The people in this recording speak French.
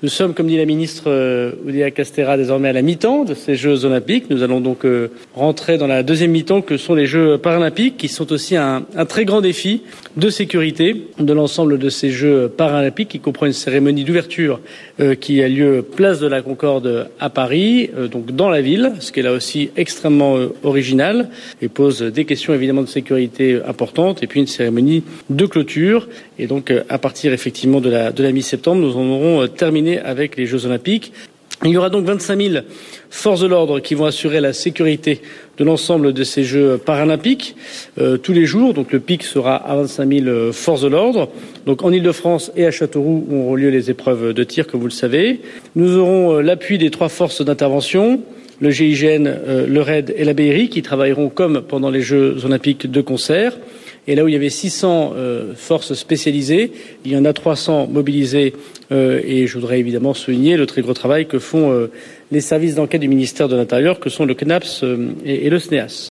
Nous sommes, comme dit la ministre Oudéa Castéra, désormais à la mi-temps de ces Jeux olympiques. Nous allons donc rentrer dans la deuxième mi-temps que sont les Jeux paralympiques, qui sont aussi un très grand défi de sécurité de l'ensemble de ces Jeux paralympiques, qui comprend une cérémonie d'ouverture qui a lieu place de la Concorde à Paris, donc dans la ville, ce qui est là aussi extrêmement original et pose des questions évidemment de sécurité importantes, et puis une cérémonie de clôture. Et donc à partir effectivement de la mi-septembre, nous en aurons terminé avec les Jeux olympiques. Il y aura donc 25 000 forces de l'ordre qui vont assurer la sécurité de l'ensemble de ces Jeux paralympiques tous les jours. Donc le pic sera à 25 000 forces de l'ordre. Donc en Île-de-France et à Châteauroux où auront lieu les épreuves de tir, comme vous le savez. Nous aurons l'appui des 3 forces d'intervention, le GIGN, le RAID et la BRI, qui travailleront comme pendant les Jeux olympiques de concert. Et là où il y avait 600 forces spécialisées, il y en a 300 mobilisées. Et je voudrais évidemment souligner le très gros travail que font les services d'enquête du ministère de l'Intérieur, que sont le CNAPS et le SNEAS.